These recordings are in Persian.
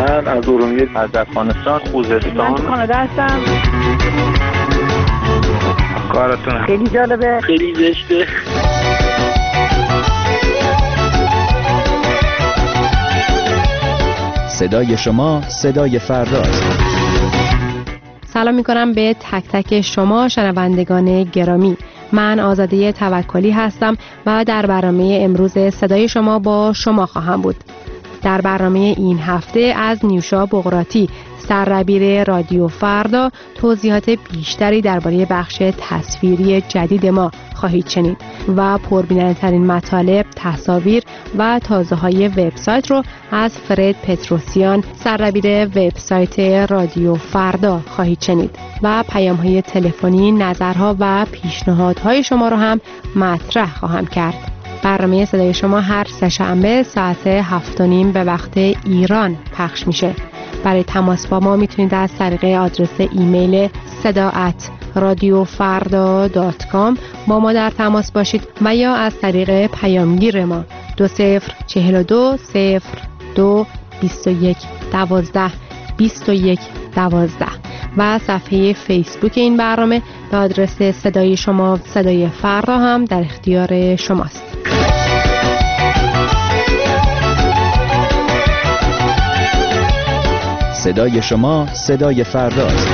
من از ارومیه، از افغانستان، خوزستان. من کانادا هستم. کارتون خیلی جالبه، خیلی زشته. صدای شما صدای فرداست. سلام میکنم به تک تک شما شنوندگان گرامی. من آزاده توکلی هستم و در برنامه امروز صدای شما با شما خواهم بود. در برنامه این هفته از نیوشا بغراتی، سردبیر رادیو فردا، توضیحات بیشتری درباره بخش تصویری جدید ما خواهید شنید و پربیننده‌ترین مطالب، تصاویر و تازه‌های وبسایت رو از فرد پتروسیان، سردبیر وبسایت رادیو فردا خواهید شنید و پیام‌های تلفنی، نظرها و پیشنهادهای شما رو هم مطرح خواهم کرد. برنامه صدای شما هر سه‌شنبه ساعت 7:30 به وقت ایران پخش میشه. برای تماس با ما میتونید از طریق آدرس ایمیل sada@radiofarda.com با ما در تماس باشید و یا از طریق پیامگیر ما 2042 02 21 12 21 12 و صفحه فیسبوک این برنامه به آدرس صدای شما صدای فردا هم در اختیار شماست. صدای شما صدای فرداست.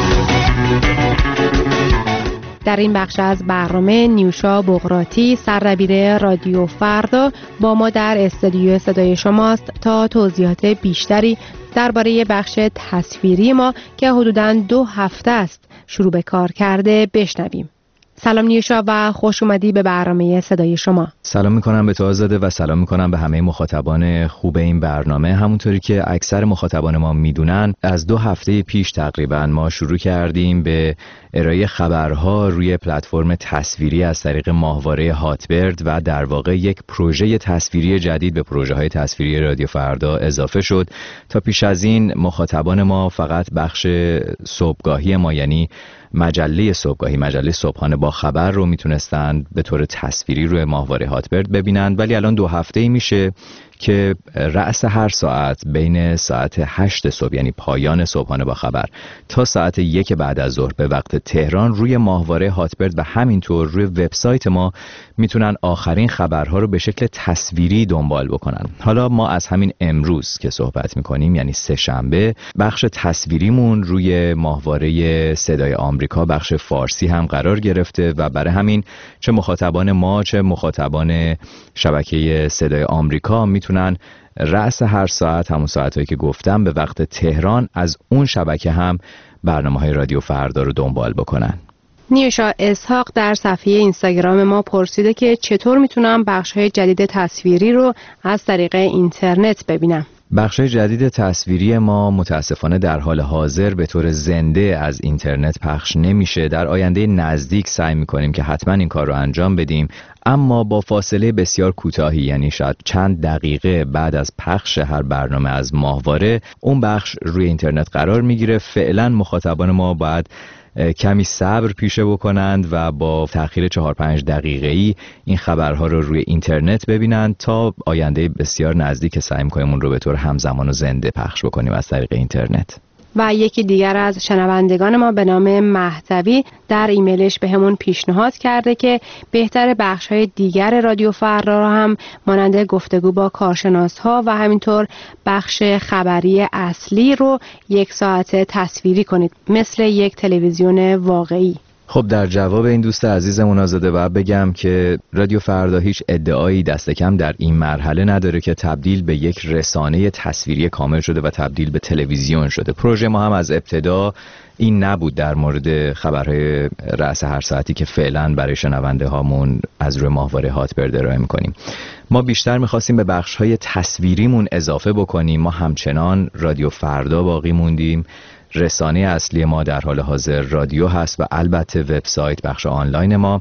در این بخش از برنامه نیوشا بغراتی، سردبیر رادیو فردا، با ما در استودیو صدای شماست تا توضیحات بیشتری درباره بخش تصویری ما که حدوداً 2 هفته است شروع به کار کرده بشنویم. سلام نیوشا و خوش اومدی به برنامه صدای شما. سلام میکنم به تو آزاده و سلام میکنم به همه مخاطبان خوب این برنامه. همونطوری که اکثر مخاطبان ما میدونن، از 2 هفته پیش تقریبا ما شروع کردیم به ارائه خبرها روی پلتفرم تصویری از طریق ماهواره هاتبرد و در واقع یک پروژه تصویری جدید به پروژه‌های تصویری رادیو فردا اضافه شد. تا پیش از این مخاطبان ما فقط بخش صبحگاهی ما، یعنی مجله صبحگاهی، مجله صبحانه با خبر رو میتونستند به طور تصویری روی ماهواره هاتبرد ببینند، ولی الان 2 هفته‌ای میشه که رأس هر ساعت بین ساعت 8 صبح، یعنی پایان صبحانه با خبر، تا ساعت 1 بعد از ظهر به وقت تهران روی ماهواره هاتبرد و همینطور روی وبسایت ما میتونن آخرین خبرها رو به شکل تصویری دنبال بکنن. حالا ما از همین امروز که صحبت میکنیم، یعنی سه‌شنبه، بخش تصویریمون روی ماهواره صدای آمریکا بخش فارسی هم قرار گرفته و برای همین چه مخاطبان ما چه مخاطبان شبکه صدای آمریکا میتونن رأس هر ساعت، همون ساعتایی که گفتم، به وقت تهران از اون شبکه هم برنامه‌های رادیو فردا رو دنبال بکنن. نیوشا اسحاق در صفحه اینستاگرام ما پرسیده که چطور میتونم بخش‌های جدید تصویری رو از طریق اینترنت ببینم. بخش جدید تصویری ما متاسفانه در حال حاضر به طور زنده از اینترنت پخش نمیشه. در آینده نزدیک سعی میکنیم که حتما این کار رو انجام بدیم، اما با فاصله بسیار کوتاهی، یعنی شاید چند دقیقه بعد از پخش هر برنامه از ماهواره اون بخش روی اینترنت قرار میگیره. فعلا مخاطبان ما باید کمی صبر پیشه بکنند و با تأخیر 4-5 دقیقه‌ای این خبرها رو روی اینترنت ببینند تا آینده بسیار نزدیک سعی می‌کنیم اون رو به طور همزمان و زنده پخش بکنیم از طریق اینترنت. و یکی دیگر از شنوندگان ما به نام مهدوی در ایمیلش به همون پیشنهاد کرده که بهتر بخش‌های دیگر رادیو فردا را هم مانند گفتگو با کارشناس‌ها و همینطور بخش خبری اصلی رو 1 ساعت تصویری کنید، مثل یک تلویزیون واقعی. خب در جواب این دوست عزیزمون آزاده و بگم که رادیو فردا هیچ ادعایی دست کم در این مرحله نداره که تبدیل به یک رسانه تصویری کامل شده و تبدیل به تلویزیون شده. پروژه ما هم از ابتدا این نبود در مورد خبرهای رأس هر ساعتی که فعلا برای شنونده هامون از روی ماهواره هاتبرد ارائه میکنیم. ما بیشتر میخواستیم به بخش‌های تصویریمون اضافه بکنیم. ما همچنان رادیو فردا باقی موندیم. رسانه اصلی ما در حال حاضر رادیو هست و البته وبسایت، بخش آنلاین ما.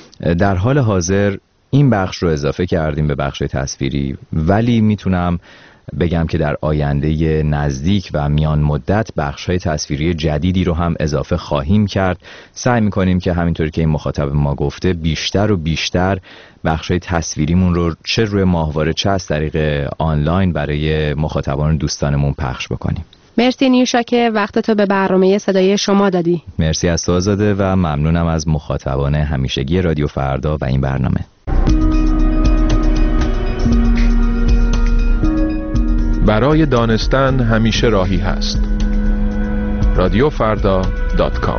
در حال حاضر این بخش رو اضافه کردیم به بخش تصویری، ولی میتونم بگم که در آینده نزدیک و میان مدت بخش‌های تصویری جدیدی رو هم اضافه خواهیم کرد. سعی می‌کنیم که همینطوری که این مخاطب ما گفته بیشتر و بیشتر بخش‌های تصویریمون رو چه روی ماهواره چه از طریق آنلاین برای مخاطبان دوستانمون پخش بکنیم. مرسی نیوشا که وقتتو به برنامه صدای شما دادی. مرسی از تو آزاده و ممنونم از مخاطبان همیشگی رادیو فردا و این برنامه. برای دانستن همیشه راهی هست. radiofarda.com.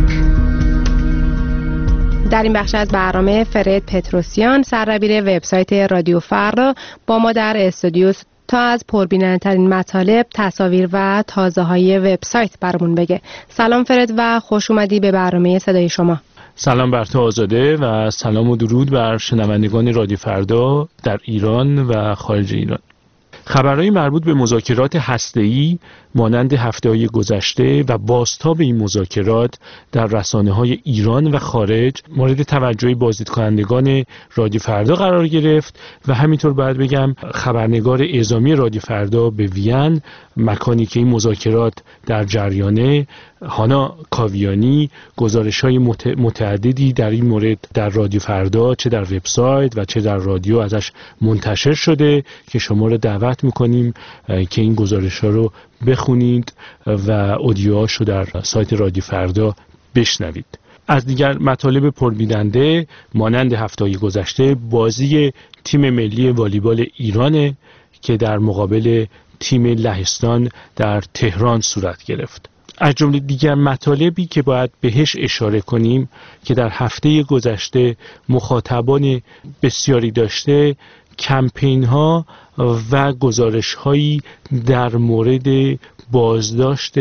در این بخش از برنامه فرد پتروسیان سردبیر وبسایت رادیو فردا با ما در استودیو تا از پربیننده‌ترین مطالب، تصاویر و تازه‌های وبسایت برامون بگه. سلام فرد و خوش اومدی به برنامه صدای شما. سلام بر تو آزاده و سلام و درود بر شنوندگان رادیو فردا در ایران و خارج ایران. خبرهای مربوط به مذاکرات هسته‌ای مانند هفته‌های گذشته و بازتاب این مذاکرات در رسانه‌های ایران و خارج مورد توجه بازدیدکنندگان رادیو فردا قرار گرفت و همینطور باید بگم خبرنگار اعزامی رادیو فردا به وین، مکانی که این مذاکرات در جریانه، هانا کاویانی گزارش‌های متعددی در این مورد در رادیو فردا چه در وبسایت و چه در رادیو ازش منتشر شده که شما رو دعوت می‌کنیم که این گزارش‌ها رو بخونید و اودیوهاشو در سایت رادیو فردا بشنوید. از دیگر مطالب پربیننده مانند هفته‌های گذشته بازی تیم ملی والیبال ایران که در مقابل تیم لهستان در تهران صورت گرفت. از جمله دیگر مطالبی که باید بهش اشاره کنیم که در هفته گذشته مخاطبان بسیاری داشته، کمپین ها و گزارش هایی در مورد بازداشت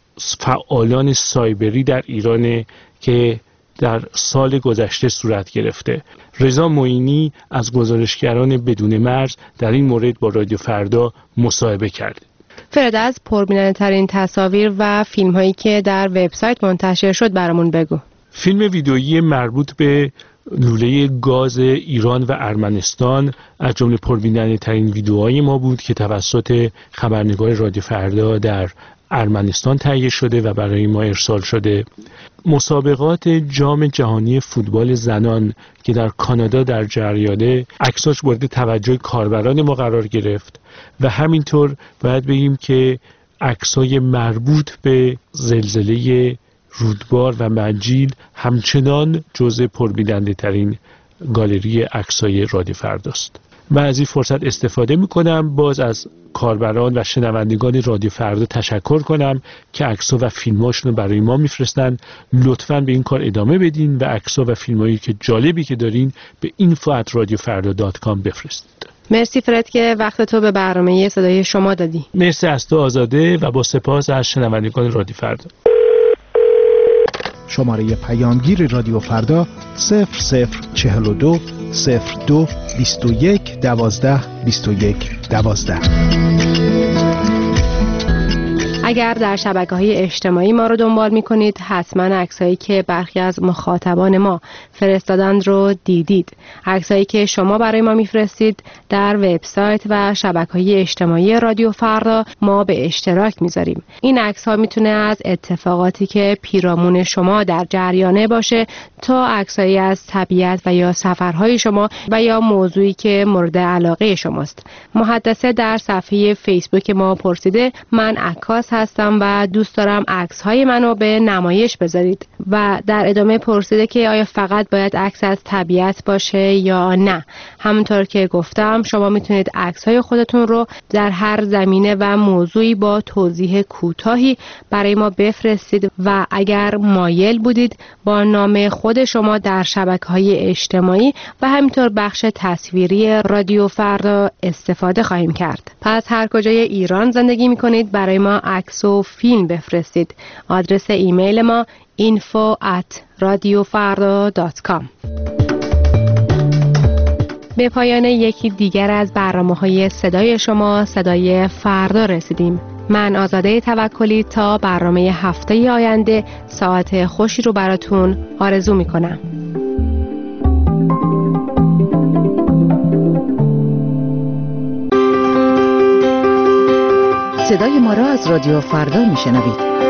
فعالان سایبری در ایران که در سال گذشته صورت گرفته. رضا معینی از گزارشگران بدون مرز در این مورد با رادیو فردا مصاحبه کرد. فرد از پربیننده‌ترین تصاویر و فیلم هایی که در وبسایت منتشر شد برامون بگو. فیلم ویدئویی مربوط به لوله گاز ایران و ارمنستان از جمله پربیننده‌ترین ویدئوهای ما بود که توسط خبرنگار رادیو فردا در ارمنستان تهیه شده و برای ما ارسال شده. مسابقات جام جهانی فوتبال زنان که در کانادا در جریانه، عکساش مورد توجه کاربران ما قرار گرفت و همینطور باید بگیم که عکسای مربوط به زلزله رودبار و منجیل همچنان جزء پربیننده ترین گالری عکسای رادیو فرداست. من از این فرصت استفاده میکنم باز از کاربران و شنوندگان رادیو فردا تشکر کنم که عکس‌ها و فیلم‌هاشون رو برای ما میفرستن. لطفاً به این کار ادامه بدین و عکس‌ها و فیلم‌هایی که جالبی که دارین به info@radiofarda.com بفرستید. مرسی فرد که وقت تو به برنامه صدای شما دادی. مرسی از تو آزاده و با سپاس از شنوندگان رادیو فردا. شماره پیامگیر رادیو فردا 0042 02 21 12 21 12. اگر در شبکه‌های اجتماعی ما رو دنبال می‌کنید حتما عکسایی که برخی از مخاطبان ما فرستادند رو دیدید. عکسایی که شما برای ما می‌فرستید در وبسایت و شبکه‌های اجتماعی رادیو فردا ما به اشتراک می‌ذاریم. این عکس‌ها می‌تونه از اتفاقاتی که پیرامون شما در جریانه باشه تا عکسایی از طبیعت و یا سفرهای شما و یا موضوعی که مورد علاقه شماست. محدثه در صفحه فیسبوک ما پرسیده من عکاس هستم و دوست دارم عکس‌های منو به نمایش بذارید و در ادامه پرسیده که آیا فقط باید عکس از طبیعت باشه یا نه. همونطور که گفتم شما میتونید عکس‌های خودتون رو در هر زمینه و موضوعی با توضیح کوتاهی برای ما بفرستید و اگر مایل بودید با نام خود شما در شبکه‌های اجتماعی و همینطور بخش تصویری رادیو فردا استفاده خواهیم کرد. پس هر کجای ایران زندگی میکنید برای ما عکس و فیلم بفرستید. آدرس ایمیل ما info@radiofarda.com. به پایان یکی دیگر از برنامه‌های صدای شما صدای فردا رسیدیم. من آزاده توکلی تا برنامه هفته آینده ساعت خوشی رو براتون آرزو میکنم. صدای ما را از رادیو فردا میشنوید.